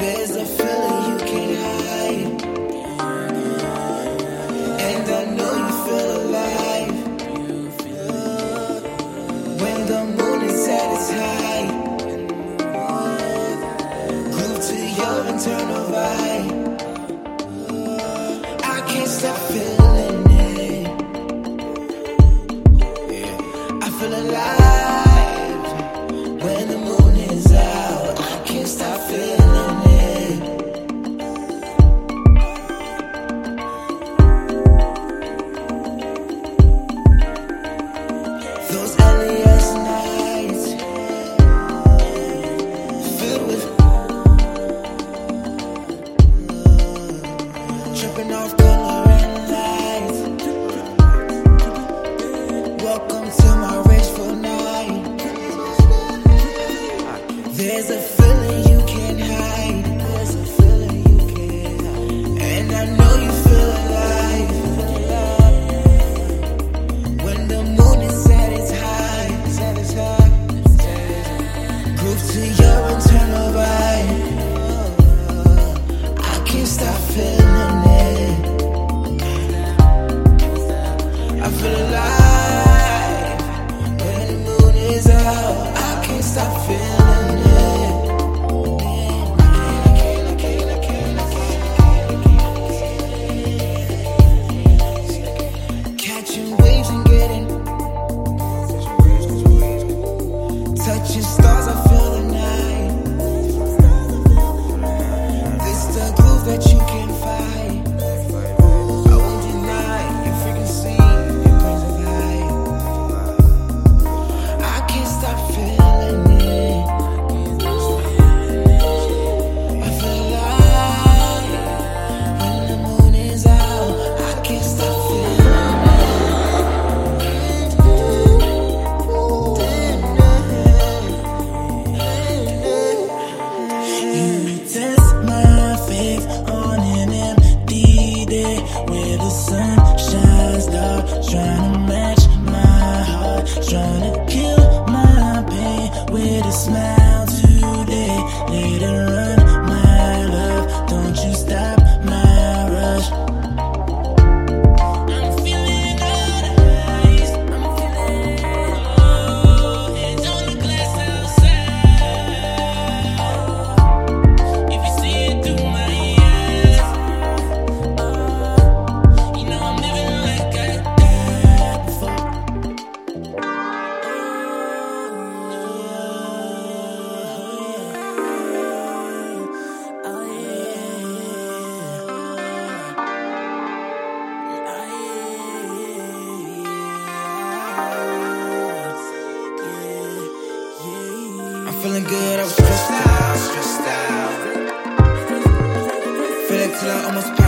There's a feeling you can't hide, and I know you feel alive when the moon is at its height. Groove to your internal vibe. I can't stop feeling it. I feel alive when the moon is out. I can't stop feeling it. Those LAS nights filled with tripping off color and lights. Welcome to my rageful night. There's a feeling you can't hide. There's a feeling you can't hide. And I know you feel alive when the moon is at its high. Groove to your internal vibe. I can't stop feeling it. I feel alive when the moon is out. I can't stop feeling it. Catching waves and getting, touching stars, I feel the night. This the groove that you can't fight. I won't deny your frequency, it brings a vibe. I can't stop feeling it. I feel alive when the moon is out. I can't stop feeling it. You test my faith on an empty day where the sun shines dark, trying to match my heart, trying to kill my pain with a smile today. Later on, my love, don't you stop my rush. I'm feeling all the highs, I'm feeling low. Hands on the glass outside. If you see it through my eyes, you know I'm living like I died before. I'm feeling good, I was stressed out. Feel like till I almost passed